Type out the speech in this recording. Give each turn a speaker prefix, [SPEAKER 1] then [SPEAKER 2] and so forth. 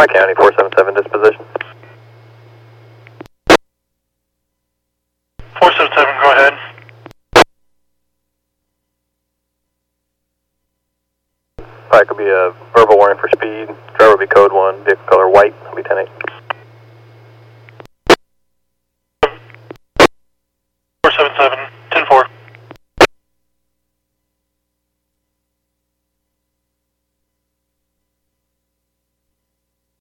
[SPEAKER 1] County 477 disposition.
[SPEAKER 2] 477, go ahead.
[SPEAKER 1] Probably could be a verbal warning for speed. Driver will be code 1, vehicle color white, will be 10-8.